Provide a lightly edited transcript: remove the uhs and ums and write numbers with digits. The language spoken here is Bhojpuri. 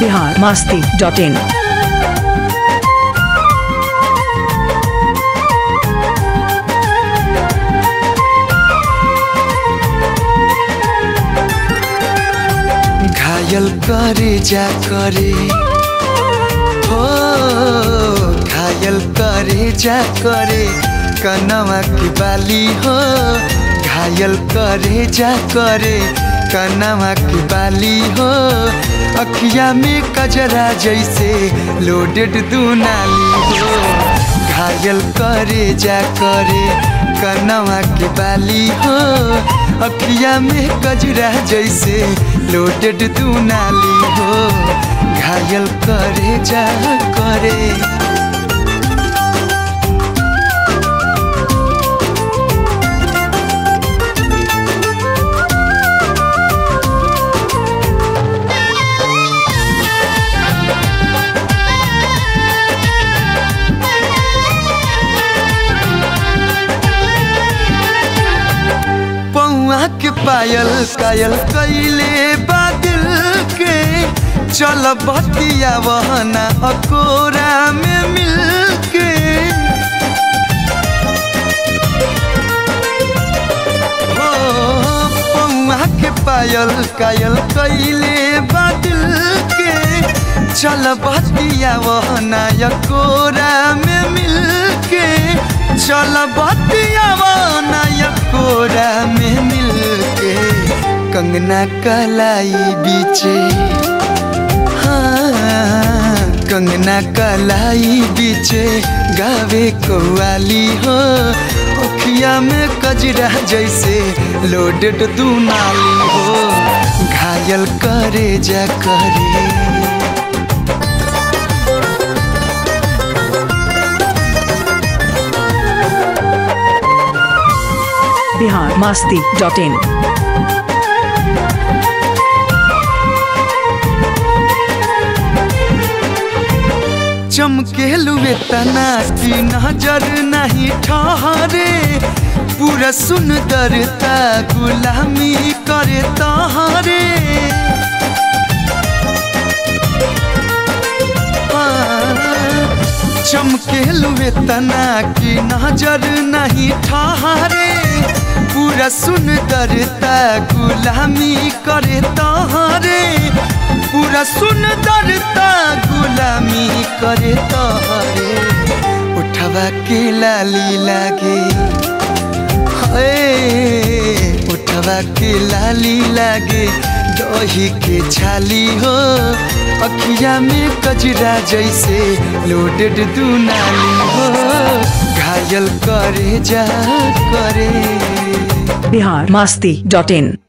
biharmasti.in। घायल करे जा करे हो, घायल करे जा करे कनवा की बाली हो, घायल करे जा करे कनवा की बाली हो, अखिया में कजरा जैसे लोडेड दुनाली हो, घायल करे जा करे कनवा की बाली हो, अखिया में कजरा जैसे लोडेड दुनाली हो, घायल करे जा करे। के पायल कायल कैले बादल के चल बतिया वहना अकोरा में मिल के, हो पौआ के पायल कायल कैले बादल के चल बतिया वहना अकोरा में मिल के, चल बतिया वहना अकोरा में मिल के, कंगना कलाई बीचे, हाँ कंगना कलाई बीचे गावे कव्वाली हो, अखिया में कजरा जैसे लोडेड दुनाली हो, घायल करे जा करे। biharmasti.in। चमके लुए तना की नजर नहीं ठहरे, पूरा सुंदरता गुलामी करे तहरे, चमके लुए तना की नजर नहीं ठहरे, पूरा सुंदरता गुलामी करे तहरे, पूरा सुंदरता गुलामी करे तहरे, उठवा के लाली लागे, उठवा के लाली लागे दही के छाली हो, अखिया में कजरा जैसे लोडेड दुनाली हो, घायल करे जा करे। biharmasti.in।